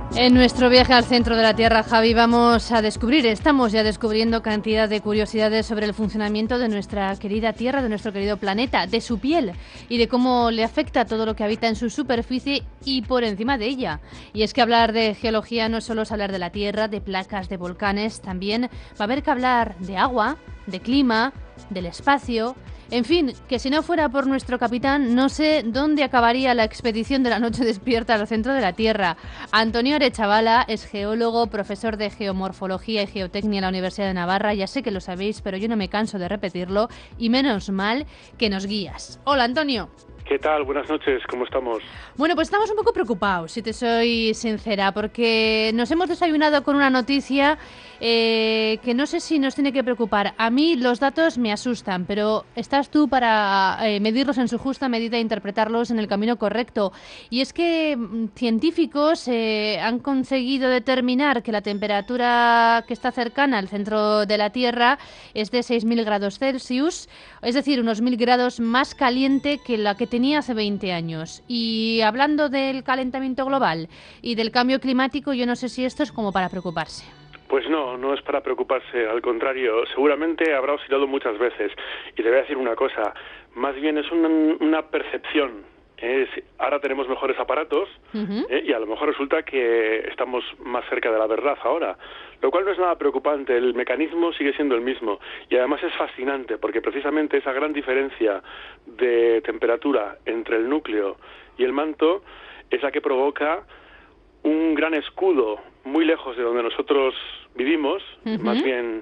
En nuestro viaje al centro de la Tierra, Javi, estamos ya descubriendo cantidad de curiosidades sobre el funcionamiento de nuestra querida Tierra, de nuestro querido planeta, de su piel y de cómo le afecta todo lo que habita en su superficie y por encima de ella. Y es que hablar de geología no es solo hablar de la Tierra, de placas, de volcanes, también va a haber que hablar de agua, de clima, del espacio. En fin, que si no fuera por nuestro capitán, no sé dónde acabaría la expedición de la noche despierta al centro de la Tierra. Antonio Arechavala es geólogo, profesor de geomorfología y geotecnia en la Universidad de Navarra. Ya sé que lo sabéis, pero yo no me canso de repetirlo. Y menos mal que nos guías. Hola, Antonio. ¿Qué tal? Buenas noches, ¿cómo estamos? Bueno, pues estamos un poco preocupados, si te soy sincera, porque nos hemos desayunado con una noticia que no sé si nos tiene que preocupar. A mí los datos me asustan, pero estás tú para medirlos en su justa medida e interpretarlos en el camino correcto. Y es que científicos han conseguido determinar que la temperatura que está cercana al centro de la Tierra es de 6.000 grados Celsius, es decir, unos 1.000 grados más caliente que la que tenía hace 20 años. Y hablando del calentamiento global y del cambio climático, yo no sé si esto es como para preocuparse. Pues no es para preocuparse, al contrario, seguramente habrá oscilado muchas veces. Y te voy a decir una cosa, más bien es una percepción. Ahora tenemos mejores aparatos y a lo mejor resulta que estamos más cerca de la verdad ahora, lo cual no es nada preocupante, el mecanismo sigue siendo el mismo y además es fascinante porque precisamente esa gran diferencia de temperatura entre el núcleo y el manto es la que provoca un gran escudo muy lejos de donde nosotros vivimos, más bien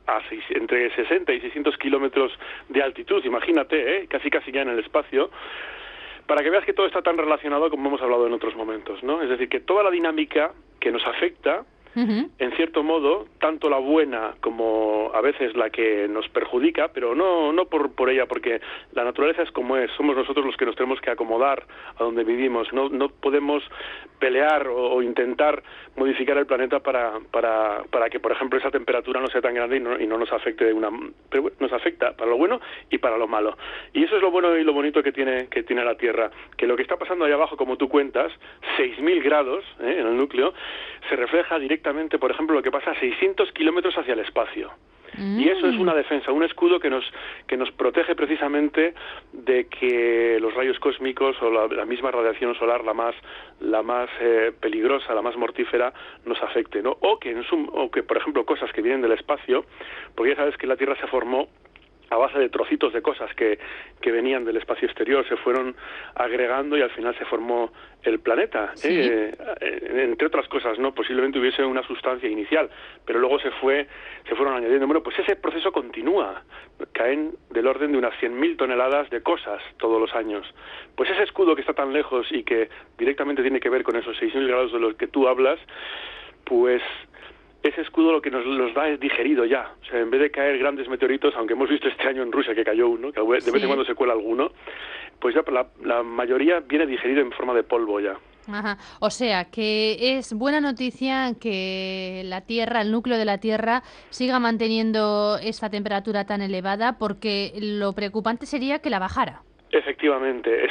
entre 60 y 600 kilómetros de altitud, imagínate, casi ya en el espacio, para que veas que todo está tan relacionado como hemos hablado en otros momentos, ¿no? Es decir, que toda la dinámica que nos afecta, en cierto modo, tanto la buena como a veces la que nos perjudica, pero no por ella, porque la naturaleza es como es, somos nosotros los que nos tenemos que acomodar a donde vivimos, no podemos pelear o intentar modificar el planeta para que, por ejemplo, esa temperatura no sea tan grande y no nos afecte pero nos afecta para lo bueno y para lo malo. Y eso es lo bueno y lo bonito que tiene la Tierra, que lo que está pasando ahí abajo, como tú cuentas, 6.000 grados en el núcleo, se refleja directamente, por ejemplo, lo que pasa a 600 kilómetros hacia el espacio. Y eso es una defensa, un escudo que nos protege precisamente de que los rayos cósmicos o la misma radiación solar, la más peligrosa, la más mortífera, nos afecte, ¿no? O que, por ejemplo, cosas que vienen del espacio, porque ya sabes que la Tierra se formó a base de trocitos de cosas que venían del espacio exterior, se fueron agregando y al final se formó el planeta, ¿sí? Entre otras cosas, ¿no? Posiblemente hubiese una sustancia inicial, pero luego se fueron añadiendo. Bueno, pues ese proceso continúa, caen del orden de unas 100.000 toneladas de cosas todos los años. Pues ese escudo que está tan lejos y que directamente tiene que ver con esos 6.000 grados de los que tú hablas, pues ese escudo lo que nos da es digerido ya. O sea, en vez de caer grandes meteoritos, aunque hemos visto este año en Rusia que cayó uno, que de vez en cuando se cuela alguno, pues ya la mayoría viene digerido en forma de polvo ya. Ajá. O sea, que es buena noticia que la Tierra, el núcleo de la Tierra, siga manteniendo esta temperatura tan elevada, porque lo preocupante sería que la bajara. Efectivamente.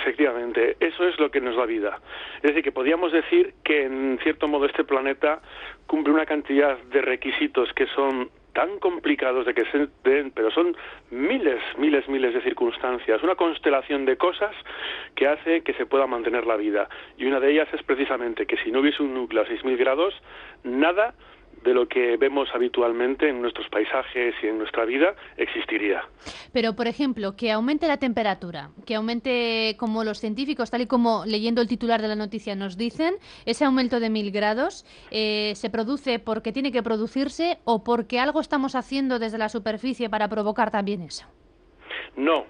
Eso es lo que nos da vida. Es decir, que podríamos decir que en cierto modo este planeta cumple una cantidad de requisitos que son tan complicados de que se den, pero son miles de circunstancias, una constelación de cosas que hace que se pueda mantener la vida. Y una de ellas es precisamente que si no hubiese un núcleo a 6.000 grados, nada de lo que vemos habitualmente en nuestros paisajes y en nuestra vida existiría. Pero, por ejemplo, que aumente la temperatura, que aumente, como los científicos, tal y como leyendo el titular de la noticia nos dicen, ese aumento de 1.000 grados se produce porque tiene que producirse o porque algo estamos haciendo desde la superficie para provocar también eso. No.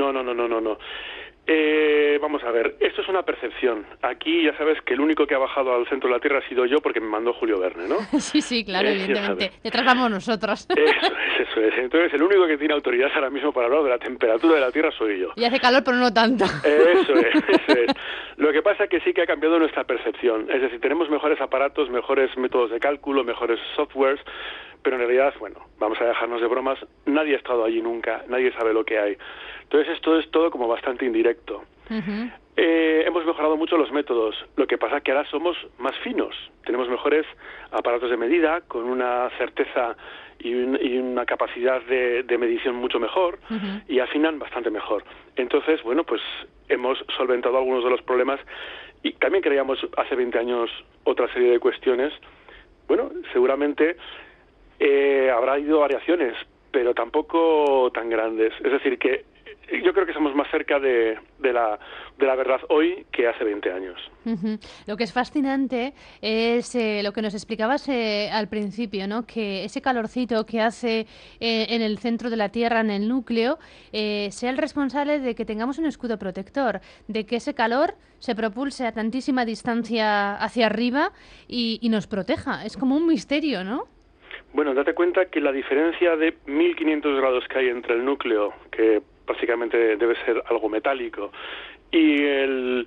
Vamos a ver, esto es una percepción. Aquí ya sabes que el único que ha bajado al centro de la Tierra ha sido yo porque me mandó Julio Verne, ¿no? Sí, claro, evidentemente. Detrás vamos nosotros. Eso es. Entonces, el único que tiene autoridad ahora mismo para hablar de la temperatura de la Tierra soy yo. Y hace calor, pero no tanto. Eso es. Lo que pasa es que sí que ha cambiado nuestra percepción. Es decir, tenemos mejores aparatos, mejores métodos de cálculo, mejores softwares, pero en realidad, bueno, vamos a dejarnos de bromas, nadie ha estado allí nunca, nadie sabe lo que hay. Entonces esto es todo como bastante indirecto. Hemos mejorado mucho los métodos. Lo que pasa es que ahora somos más finos. Tenemos mejores aparatos de medida con una certeza y una capacidad de medición mucho mejor y afinan bastante mejor. Entonces, bueno, pues hemos solventado algunos de los problemas y también creíamos hace 20 años otra serie de cuestiones. Bueno, seguramente habrá habido variaciones, pero tampoco tan grandes. Es decir, que yo creo que estamos más cerca de la verdad hoy que hace 20 años. Lo que es fascinante es lo que nos explicabas al principio, ¿no? Que ese calorcito que hace en el centro de la Tierra, en el núcleo, sea el responsable de que tengamos un escudo protector, de que ese calor se propulse a tantísima distancia hacia arriba y nos proteja. Es como un misterio, ¿no? Bueno, date cuenta que la diferencia de 1500 grados que hay entre el núcleo, que básicamente debe ser algo metálico, y el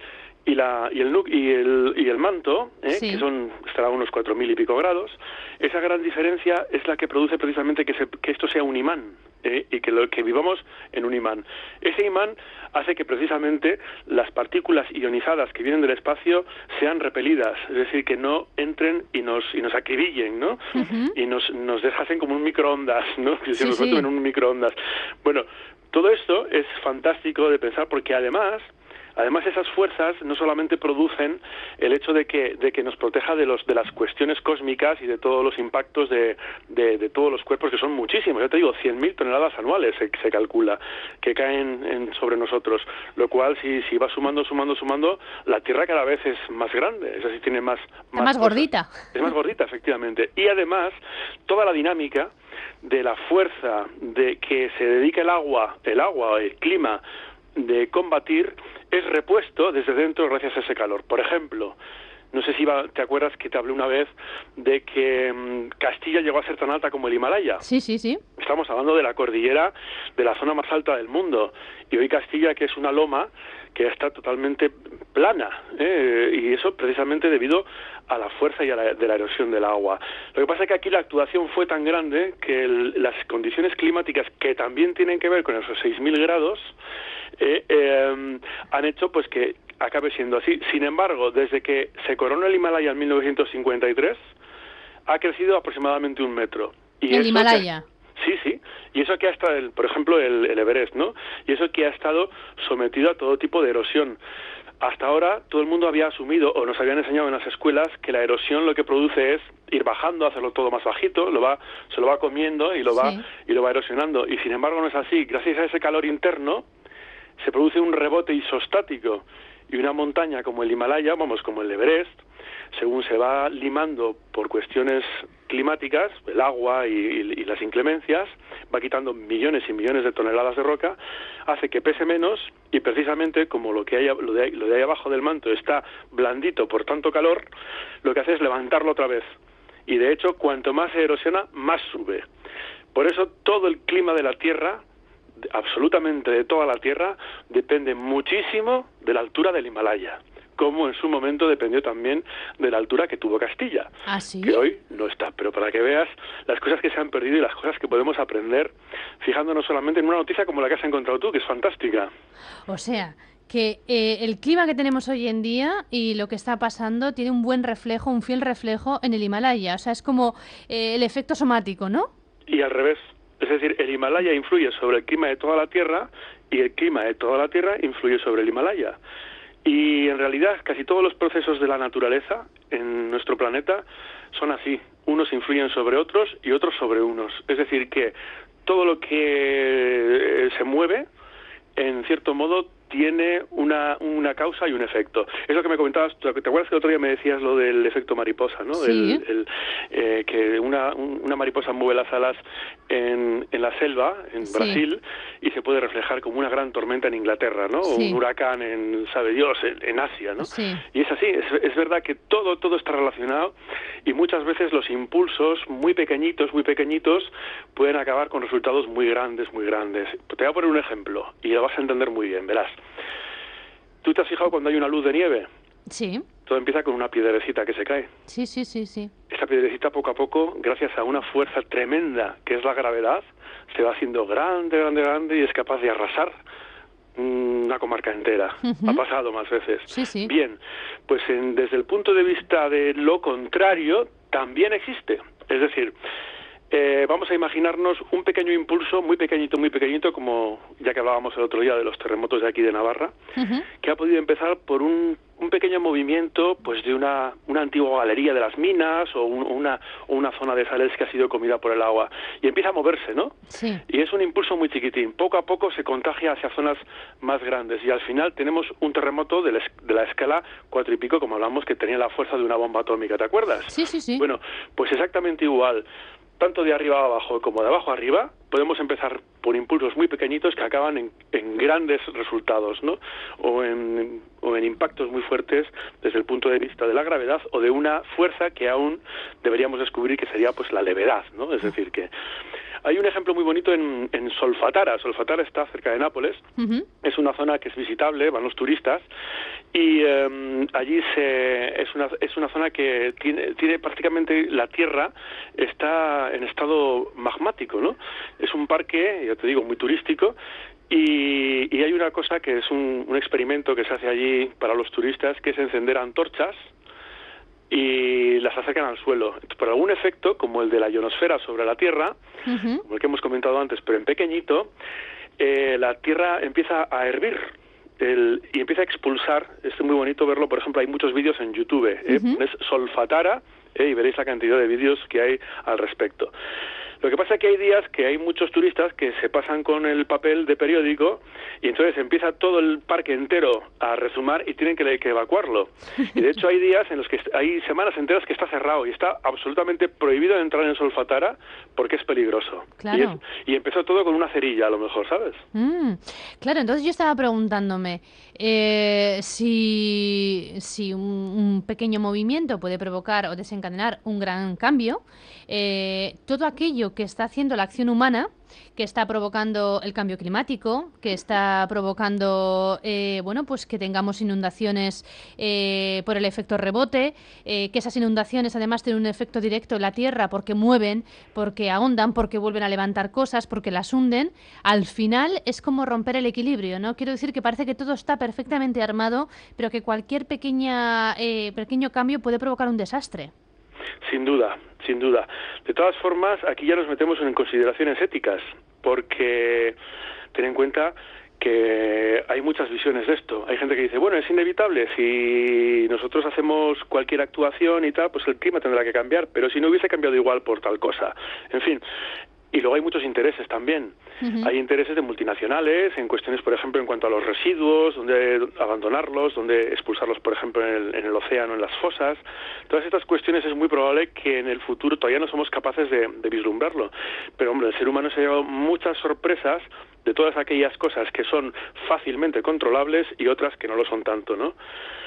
manto, Sí. que estará a unos 4000 y pico grados, esa gran diferencia es la que produce precisamente que esto sea un imán, y que vivamos en un imán. Ese imán hace que precisamente las partículas ionizadas que vienen del espacio sean repelidas, es decir, que no entren y nos acribillen, ¿no? Y nos dejasen como un microondas, ¿no? Que se nos metan en un microondas. Bueno, todo esto es fantástico de pensar porque además esas fuerzas no solamente producen el hecho de que nos proteja de las cuestiones cósmicas y de todos los impactos de todos los cuerpos, que son muchísimos. Yo te digo, 100.000 toneladas anuales se calcula que caen sobre nosotros, lo cual si va sumando, la Tierra cada vez es más grande, es decir, tiene más gordita. Es más gordita, efectivamente. Y además, toda la dinámica de la fuerza de que se dedica el clima, de combatir, es repuesto desde dentro gracias a ese calor. Por ejemplo, no sé si te acuerdas que te hablé una vez de que Castilla llegó a ser tan alta como el Himalaya. Sí. Estamos hablando de la cordillera, de la zona más alta del mundo. Y hoy Castilla, que es una loma que está totalmente plana, y eso precisamente debido a la fuerza y de la erosión del agua. Lo que pasa es que aquí la actuación fue tan grande que las condiciones climáticas, que también tienen que ver con esos 6.000 grados, han hecho pues que acabe siendo así. Sin embargo, desde que se coronó el Himalaya en 1953, ha crecido aproximadamente 1 metro. ¿El Himalaya? Sí. Y eso que ha estado, por ejemplo, el Everest, ¿no? Y eso que ha estado sometido a todo tipo de erosión. Hasta ahora todo el mundo había asumido o nos habían enseñado en las escuelas que la erosión lo que produce es ir bajando, hacerlo todo más bajito, se lo va comiendo y lo va erosionando. Y sin embargo no es así. Gracias a ese calor interno se produce un rebote isostático y una montaña como el Himalaya, como el Everest, según se va limando por cuestiones climáticas, el agua y las inclemencias, va quitando millones y millones de toneladas de roca, hace que pese menos y precisamente como lo de ahí abajo del manto está blandito por tanto calor, lo que hace es levantarlo otra vez. Y de hecho, cuanto más se erosiona, más sube. Por eso todo el clima de la Tierra, absolutamente de toda la Tierra, depende muchísimo de la altura del Himalaya, como en su momento dependió también de la altura que tuvo Castilla, ¿Ah, sí? que hoy no está. Pero para que veas las cosas que se han perdido y las cosas que podemos aprender fijándonos solamente en una noticia como la que has encontrado tú, que es fantástica. O sea, que el clima que tenemos hoy en día y lo que está pasando tiene un buen reflejo, un fiel reflejo en el Himalaya. O sea, es como el efecto somático, ¿no? Y al revés. Es decir, el Himalaya influye sobre el clima de toda la Tierra y el clima de toda la Tierra influye sobre el Himalaya. Y en realidad casi todos los procesos de la naturaleza en nuestro planeta son así. Unos influyen sobre otros y otros sobre unos. Es decir, que todo lo que se mueve, en cierto modo, tiene una causa y un efecto. Es lo que me comentabas, ¿te acuerdas que el otro día me decías lo del efecto mariposa, ¿no? Sí. Que una mariposa mueve las alas en la selva, en Brasil, y se puede reflejar como una gran tormenta en Inglaterra, ¿no? O un huracán sabe Dios, en Asia, ¿no? Sí. Y es así, es verdad que todo está relacionado y muchas veces los impulsos muy pequeñitos, pueden acabar con resultados muy grandes, muy grandes. Te voy a poner un ejemplo y lo vas a entender muy bien, verás. ¿Tú te has fijado cuando hay una luz de nieve? Sí. Todo empieza con una piedrecita que se cae. Sí. Esa piedrecita poco a poco, gracias a una fuerza tremenda que es la gravedad, se va haciendo grande y es capaz de arrasar una comarca entera. Ha pasado más veces. Sí, sí. Bien, pues desde el punto de vista de lo contrario, también existe. Es decir, vamos a imaginarnos un pequeño impulso, muy pequeñito, como ya que hablábamos el otro día de los terremotos de aquí de Navarra, que ha podido empezar por un pequeño movimiento pues de una antigua galería de las minas o una zona de sales que ha sido comida por el agua y empieza a moverse, ¿no? Sí. Y es un impulso muy chiquitín. Poco a poco se contagia hacia zonas más grandes y al final tenemos un terremoto de la escala 4 y pico, como hablamos, que tenía la fuerza de una bomba atómica, ¿te acuerdas? Sí, sí, sí. Bueno, pues exactamente igual. Tanto de arriba a abajo como de abajo a arriba, podemos empezar por impulsos muy pequeñitos que acaban en grandes resultados, ¿no? O en impactos muy fuertes desde el punto de vista de la gravedad o de una fuerza que aún deberíamos descubrir, que sería pues la levedad, ¿no? Es decir, que hay un ejemplo muy bonito en Solfatara. Solfatara está cerca de Nápoles. Es una zona que es visitable, van los turistas, y allí es una zona que tiene prácticamente la tierra está en estado magmático, ¿no? Es un parque, ya te digo, muy turístico, y hay una cosa que es un experimento que se hace allí para los turistas, que es encender antorchas y las acercan al suelo. Por algún efecto, como el de la ionosfera sobre la Tierra, como el que hemos comentado antes, pero en pequeñito, la Tierra empieza a hervir y empieza a expulsar. Es muy bonito verlo, por ejemplo, hay muchos vídeos en YouTube. Pones Solfatara y veréis la cantidad de vídeos que hay al respecto. Lo que pasa es que hay días que hay muchos turistas que se pasan con el papel de periódico y entonces empieza todo el parque entero a rezumar y tienen que evacuarlo. Y de hecho hay días en los que hay semanas enteras que está cerrado y está absolutamente prohibido entrar en Solfatara porque es peligroso. Claro. Y empezó todo con una cerilla, a lo mejor, ¿sabes? Claro, entonces yo estaba preguntándome si un pequeño movimiento puede provocar o desencadenar un gran cambio. Todo aquello que está haciendo la acción humana, que está provocando el cambio climático, que está provocando pues que tengamos inundaciones por el efecto rebote, que esas inundaciones además tienen un efecto directo en la tierra porque mueven, porque ahondan, porque vuelven a levantar cosas, porque las hunden. Al final es como romper el equilibrio, ¿no? Quiero decir que parece que todo está perfectamente armado, pero que cualquier pequeño cambio puede provocar un desastre. Sin duda, sin duda. De todas formas, aquí ya nos metemos en consideraciones éticas, porque ten en cuenta que hay muchas visiones de esto. Hay gente que dice, bueno, es inevitable, si nosotros hacemos cualquier actuación y tal, pues el clima tendrá que cambiar, pero si no hubiese cambiado igual por tal cosa. En fin. Y luego hay muchos intereses también. Hay intereses de multinacionales en cuestiones, por ejemplo, en cuanto a los residuos, donde abandonarlos, donde expulsarlos, por ejemplo, en el océano, en las fosas. Todas estas cuestiones es muy probable que en el futuro todavía no somos capaces de vislumbrarlo. Pero, hombre, el ser humano se ha llevado muchas sorpresas de todas aquellas cosas que son fácilmente controlables y otras que no lo son tanto, ¿no?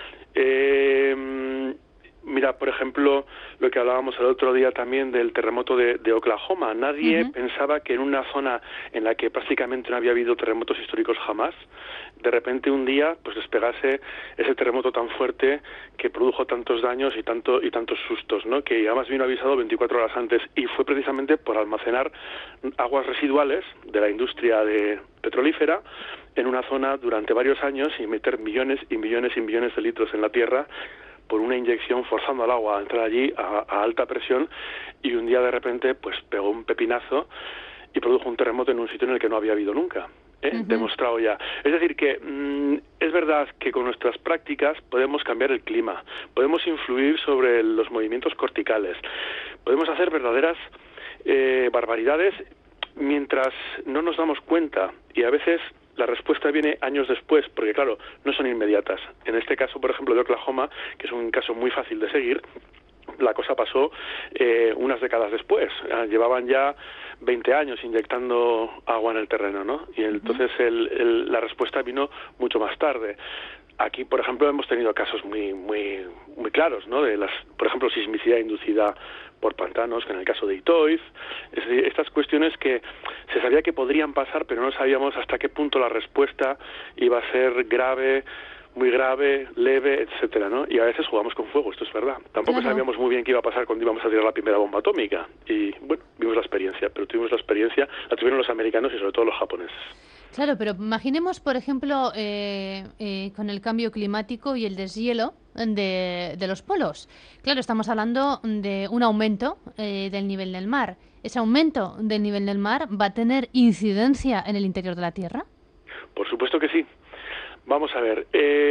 Mira, por ejemplo, lo que hablábamos el otro día también del terremoto de Oklahoma. Nadie pensaba que en una zona en la que prácticamente no había habido terremotos históricos jamás, de repente un día pues despegase ese terremoto tan fuerte que produjo tantos daños y tantos sustos, ¿no? Que además vino avisado 24 horas antes, y fue precisamente por almacenar aguas residuales de la industria petrolífera en una zona durante varios años y meter millones y millones y millones de litros en la tierra por una inyección, forzando al agua a entrar allí a alta presión, y un día de repente pues pegó un pepinazo y produjo un terremoto en un sitio en el que no había habido nunca. Demostrado ya. Es decir que es verdad que con nuestras prácticas podemos cambiar el clima, podemos influir sobre los movimientos corticales, podemos hacer verdaderas barbaridades mientras no nos damos cuenta, y a veces la respuesta viene años después, porque claro, no son inmediatas. En este caso, por ejemplo, de Oklahoma, que es un caso muy fácil de seguir, la cosa pasó unas décadas después. Llevaban ya 20 años inyectando agua en el terreno, ¿no? Y entonces la respuesta vino mucho más tarde. Aquí, por ejemplo, hemos tenido casos muy claros, ¿no? De por ejemplo, sismicidad inducida por pantanos, que en el caso de Itoiz. Es decir, estas cuestiones que se sabía que podrían pasar, pero no sabíamos hasta qué punto la respuesta iba a ser grave, muy grave, leve, etcétera, ¿no? Y a veces jugamos con fuego, esto es verdad. Tampoco sabíamos muy bien qué iba a pasar cuando íbamos a tirar la primera bomba atómica. Y bueno, vimos la experiencia, pero tuvimos la experiencia, la tuvieron los americanos y sobre todo los japoneses. Claro, pero imaginemos, por ejemplo, con el cambio climático y el deshielo de los polos. Claro, estamos hablando de un aumento del nivel del mar. ¿Ese aumento del nivel del mar va a tener incidencia en el interior de la Tierra? Por supuesto que sí. Vamos a ver,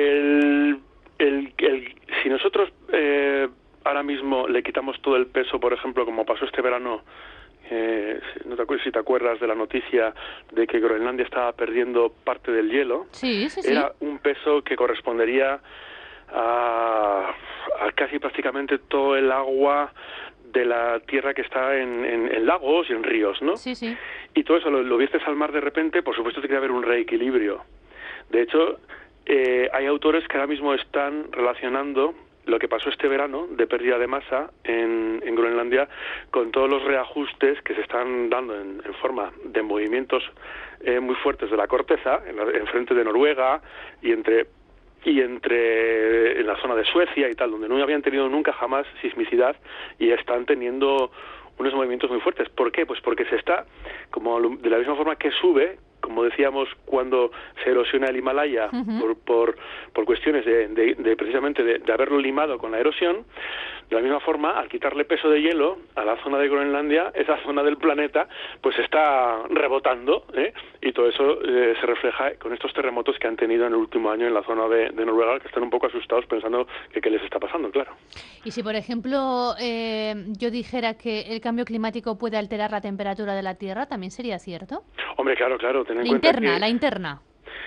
si nosotros ahora mismo le quitamos todo el peso, por ejemplo, como pasó este verano, si te acuerdas de la noticia de que Groenlandia estaba perdiendo parte del hielo, Sí, sí, sí. era un peso que correspondería a casi prácticamente todo el agua de la tierra que está en lagos y en ríos, ¿no? Sí, sí. Y todo eso lo viertes al mar de repente, por supuesto tiene que haber un reequilibrio. De hecho, hay autores que ahora mismo están relacionando lo que pasó este verano de pérdida de masa en Groenlandia con todos los reajustes que se están dando en forma de movimientos muy fuertes de la corteza en frente de Noruega y en la zona de Suecia y tal, donde no habían tenido nunca jamás sismicidad y están teniendo unos movimientos muy fuertes. ¿Por qué? Pues porque se está, como de la misma forma que sube, como decíamos, cuando se erosiona el Himalaya por cuestiones de precisamente de haberlo limado con la erosión, de la misma forma, al quitarle peso de hielo a la zona de Groenlandia, esa zona del planeta, pues está rebotando, y todo eso se refleja con estos terremotos que han tenido en el último año en la zona de Noruega, que están un poco asustados pensando que qué les está pasando, claro. Y si, por ejemplo, yo dijera que el cambio climático puede alterar la temperatura de la Tierra, ¿también sería cierto? Hombre, claro, ten en La cuenta interna, que... la interna.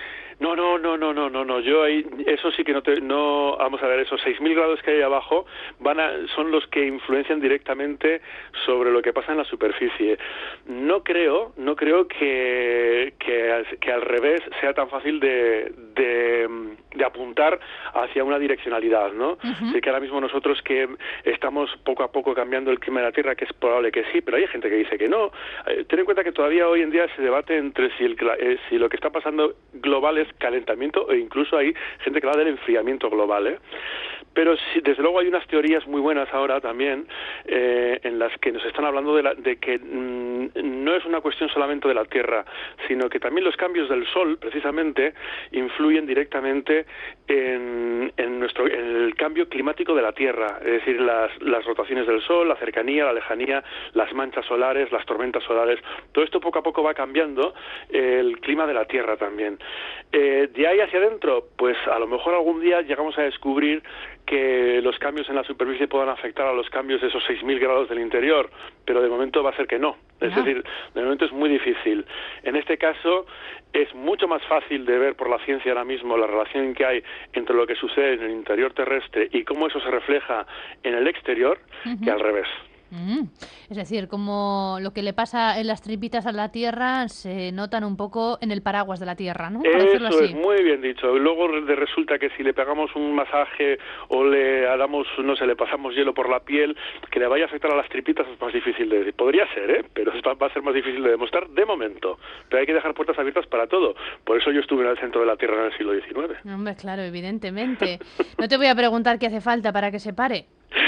No. Yo ahí, eso sí que no, vamos a ver, esos 6.000 grados que hay abajo son los que influencian directamente sobre lo que pasa en la superficie. No creo que al revés sea tan fácil de apuntar hacia una direccionalidad, ¿no? Sé que ahora mismo nosotros que estamos poco a poco cambiando el clima de la Tierra, que es probable que sí, pero hay gente que dice que no. Ten en cuenta que todavía hoy en día se debate entre si lo que está pasando global es calentamiento, e incluso hay gente que habla del enfriamiento global, Pero sí, desde luego hay unas teorías muy buenas ahora también en las que nos están hablando de que no es una cuestión solamente de la Tierra, sino que también los cambios del Sol, precisamente, influyen directamente en el cambio climático de la Tierra, es decir, las rotaciones del Sol, la cercanía, la lejanía, las manchas solares, las tormentas solares, todo esto poco a poco va cambiando el clima de la Tierra también. De ahí hacia adentro, pues a lo mejor algún día llegamos a descubrir que los cambios en la superficie puedan afectar a los cambios de esos 6.000 grados del interior, pero de momento va a ser que no. Es decir, de momento es muy difícil. En este caso, es mucho más fácil de ver por la ciencia ahora mismo la relación que hay entre lo que sucede en el interior terrestre y cómo eso se refleja en el exterior que al revés. Es decir, como lo que le pasa en las tripitas a la Tierra se notan un poco en el paraguas de la Tierra, ¿no? Para decirlo Eso así. es, muy bien dicho. Luego resulta que si le pegamos un masaje o le pasamos hielo por la piel, que le vaya a afectar a las tripitas es más difícil de decir. Podría ser, pero va a ser más difícil de demostrar de momento. Pero hay que dejar puertas abiertas para todo. Por eso yo estuve en el centro de la Tierra en el siglo XIX. Hombre, claro, evidentemente. No te voy a preguntar qué hace falta para que se pare.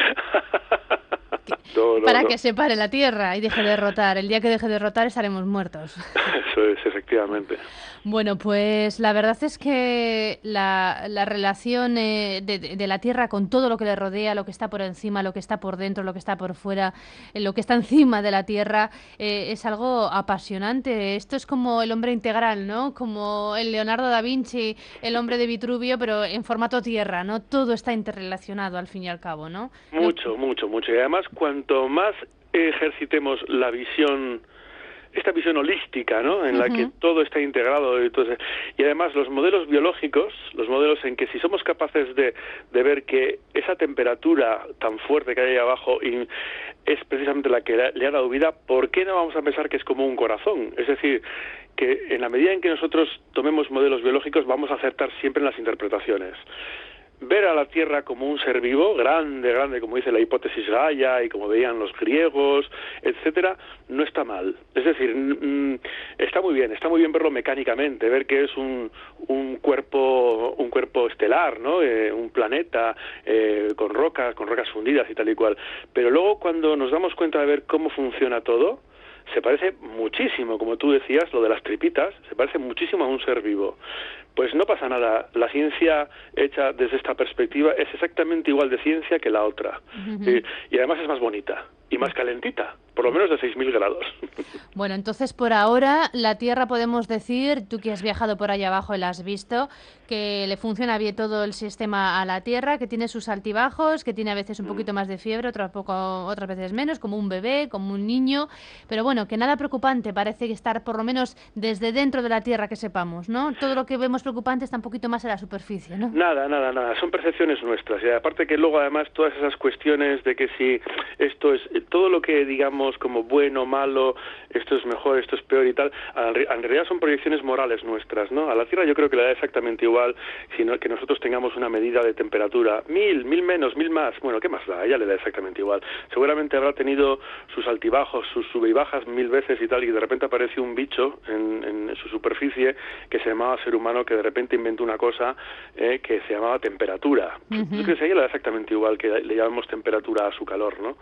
Para que se pare la Tierra y deje de rotar. El día que deje de rotar estaremos muertos. Eso es, efectivamente. Bueno, pues la verdad es que la relación de la Tierra con todo lo que le rodea, lo que está por encima, lo que está por dentro, lo que está por fuera, lo que está encima de la Tierra, es algo apasionante. Esto es como el hombre integral, ¿no? Como el Leonardo da Vinci, el hombre de Vitruvio, pero en formato Tierra, ¿no? Todo está interrelacionado al fin y al cabo, ¿no? Mucho. Y además, cuanto más ejercitemos esta visión holística, ¿no? En la que todo está integrado, entonces, y además los modelos biológicos, los modelos en que si somos capaces de ver que esa temperatura tan fuerte que hay ahí abajo es precisamente la que le ha dado vida, ¿por qué no vamos a pensar que es como un corazón? Es decir, que en la medida en que nosotros tomemos modelos biológicos vamos a acertar siempre en las interpretaciones. Ver a la Tierra como un ser vivo, grande, como dice la hipótesis Gaia y como veían los griegos, etcétera, no está mal. Es decir, está muy bien verlo mecánicamente, ver que es un cuerpo estelar, ¿no? Un planeta con rocas fundidas y tal y cual. Pero luego cuando nos damos cuenta de ver cómo funciona todo, se parece muchísimo, como tú decías, lo de las tripitas, se parece muchísimo a un ser vivo. Pues no pasa nada, la ciencia hecha desde esta perspectiva es exactamente igual de ciencia que la otra. Y además es más bonita y más calentita, por lo menos de 6.000 grados. Bueno, entonces por ahora la Tierra podemos decir, tú que has viajado por allá abajo y la has visto, que le funciona bien todo el sistema a la Tierra, que tiene sus altibajos, que tiene a veces un poquito más de fiebre, otras veces menos, como un bebé, como un niño, pero bueno, que nada preocupante, parece que estar por lo menos desde dentro de la Tierra que sepamos, ¿no? Todo lo que vemos preocupante está un poquito más en la superficie, ¿no? Nada, son percepciones nuestras, y aparte que luego además todas esas cuestiones de que si esto es, todo lo que digamos como bueno, malo, esto es mejor, esto es peor y tal, en realidad son proyecciones morales nuestras, ¿no? A la Tierra yo creo que le da exactamente igual sino que nosotros tengamos una medida de temperatura, 1.000 menos, 1.000 más, bueno, ¿qué más da? A ella le da exactamente igual. Seguramente habrá tenido sus altibajos, sus sube y bajas 1.000 veces y tal, y de repente apareció un bicho en su superficie que se llamaba ser humano, que de repente inventó una cosa que se llamaba temperatura. Yo creo que a ella le da exactamente igual que le llamemos temperatura a su calor, ¿no?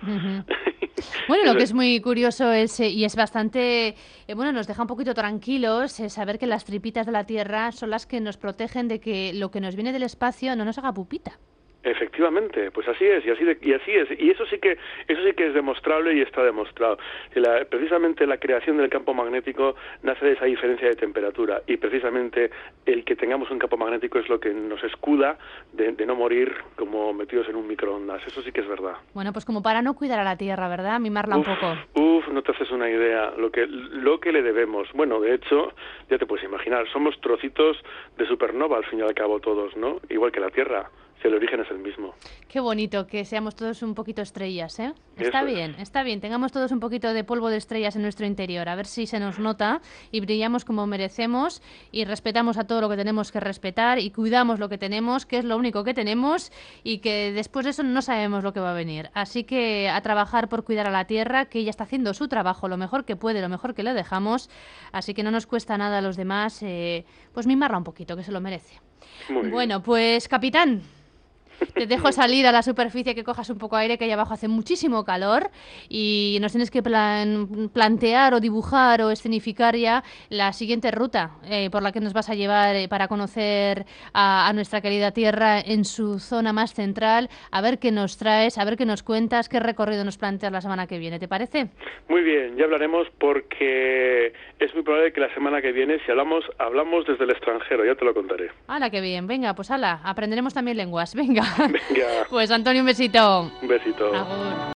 Bueno, lo que es muy curioso es, y es bastante, bueno, nos deja un poquito tranquilos saber que las tripitas de la Tierra son las que nos protegen de que lo que nos viene del espacio no nos haga pupita. Efectivamente, pues así es, y así es, y eso sí que es demostrable y está demostrado. Precisamente la creación del campo magnético nace de esa diferencia de temperatura, y precisamente el que tengamos un campo magnético es lo que nos escuda de no morir como metidos en un microondas. Eso sí que es verdad. Bueno, pues como para no cuidar a la Tierra, ¿verdad? Mimarla un poco. No te haces una idea lo que le debemos. Bueno, de hecho, ya te puedes imaginar, somos trocitos de supernova al fin y al cabo todos, ¿no? Igual que la Tierra. Si el origen es el mismo. Qué bonito que seamos todos un poquito estrellas, ¿eh? Está bien, tengamos todos un poquito de polvo de estrellas en nuestro interior, a ver si se nos nota y brillamos como merecemos y respetamos a todo lo que tenemos que respetar y cuidamos lo que tenemos, que es lo único que tenemos, y que después de eso no sabemos lo que va a venir. Así que a trabajar por cuidar a la Tierra, que ella está haciendo su trabajo lo mejor que puede, lo mejor que le dejamos, así que no nos cuesta nada a los demás, pues mimarla un poquito, que se lo merece. Bueno, pues capitán, te dejo salir a la superficie, que cojas un poco aire, que allá abajo hace muchísimo calor y nos tienes que plantear o dibujar o escenificar ya la siguiente ruta por la que nos vas a llevar para conocer a nuestra querida Tierra en su zona más central, a ver qué nos traes, a ver qué nos cuentas, qué recorrido nos planteas la semana que viene, ¿te parece? Muy bien, ya hablaremos, porque es muy probable que la semana que viene, si hablamos desde el extranjero, ya te lo contaré. ¡Hala, qué bien! Venga, pues hala, aprenderemos también lenguas, venga. Venga. Pues Antonio, un besito. Un besito. Agur.